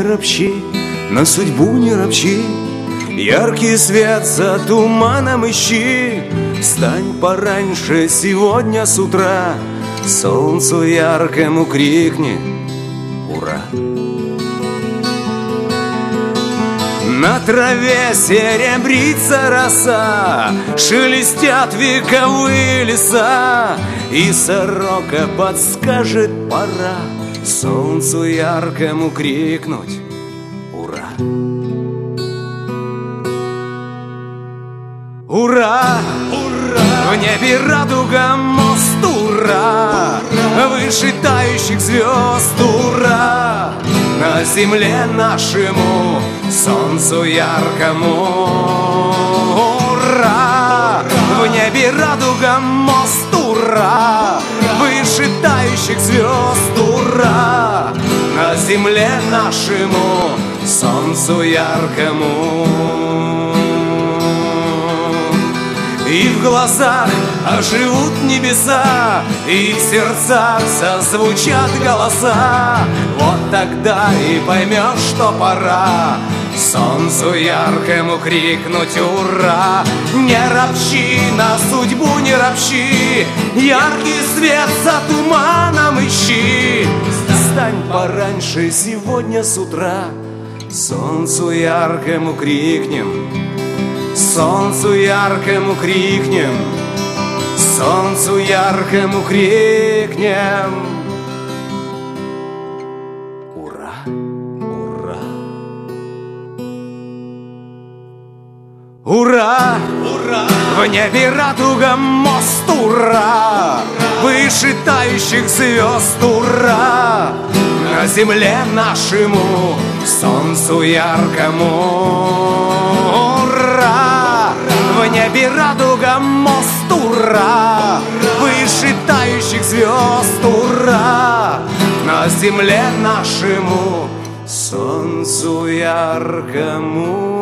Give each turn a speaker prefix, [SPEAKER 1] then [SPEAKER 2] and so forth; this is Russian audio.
[SPEAKER 1] ропщи, на судьбу не ропщи. Яркий свет за туманом ищи. Встань пораньше сегодня с утра, солнцу яркому крикни ура! На траве серебрится роса, шелестят вековые леса, и сорока подскажет пора солнцу яркому крикнуть ура! Ура! Ура! В небе радуга, мост, ура! Выше тающих звезд, ура! На земле нашему солнцу яркому ура! В небе радуга, мост, ура! Выше тающих звезд, ура! На земле нашему солнцу яркому. И в глазах оживут небеса, и в сердцах зазвучат голоса. Вот тогда и поймешь, что пора солнцу яркому крикнуть ура! Не ропщи, на судьбу не ропщи, яркий свет за туманом ищи. Встань пораньше сегодня с утра, солнцу яркому крикнем, солнцу яркому крикнем, солнцу яркому крикнем ура! Ура! Ура! Ура! В небе радуга, мост, ура! Выше тающих звезд, ура! На земле нашему солнцу яркому ура! В небе радуга, мост, ура! Выше тающих звезд, ура! На земле нашему солнцу яркому